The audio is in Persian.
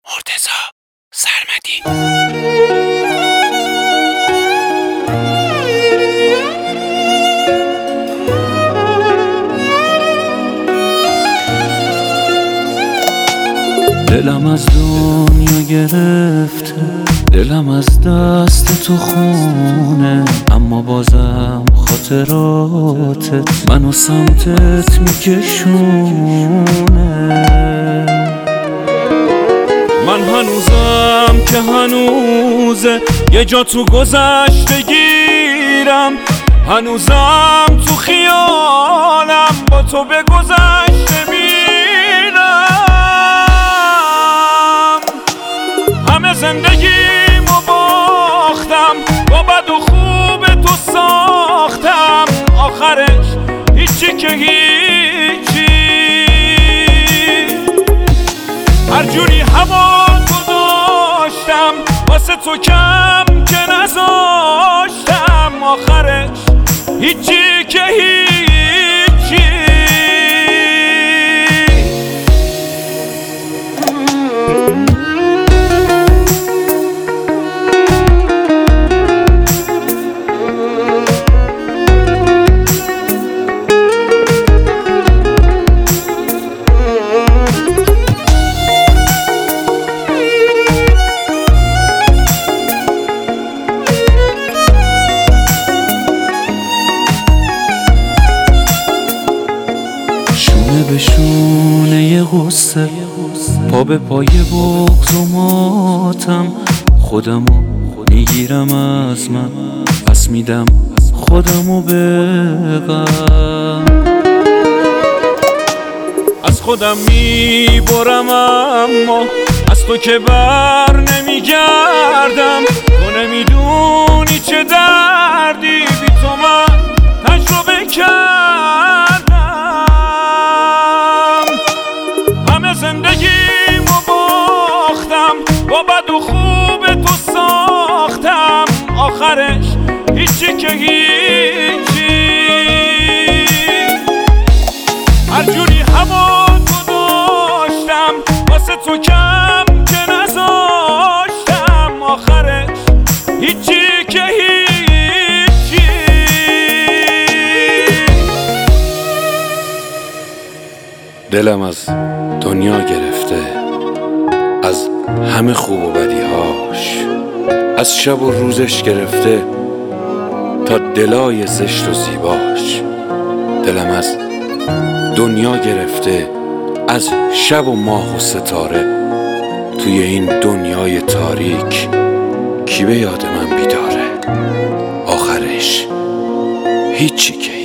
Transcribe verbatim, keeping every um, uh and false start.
مرتضی سرمدی. دلم از دنیا گرفته، دلم از دست تو خونه، اما بازم خاطراتت منو سمتت میکشونه. من هنوزم که هنوزه یه جا تو گذشته گیرم، هنوزم تو خیالم با تو به گذشته میرم. همه زندگیمو باختم، با بد و خوب تو ساختم، آخرش هیچی که هیچی. هر جوری هوا تو داشتم، واسه تو کم که نذاشتم، آخرش هیچی که هیچی. به شونه غصه، پا به پای بغض و ماتم، خودمو میگیرم از من، پس میدم خودمو به غم. از خودم میبرم اما از تو که بر نمیگردم. تو نمیدونی چه دردی بی تو من تجربه کردم. زندگیمو باختم، با بد و خوب تو ساختم، آخرش هیچی که هیچی. هر جوری هوا تو داشتم، واسه تو کم که نذاشتم، آخرش هیچی که هیچی. دلم از دنیا گرفته، از همه خوب و بدیهاش، از شب و روزش گرفته تا دلای زشت و زیباش. دلم از دنیا گرفته، از شب و ماه و ستاره، توی این دنیای تاریک کی به یاد من بیداره، آخرش هیچی که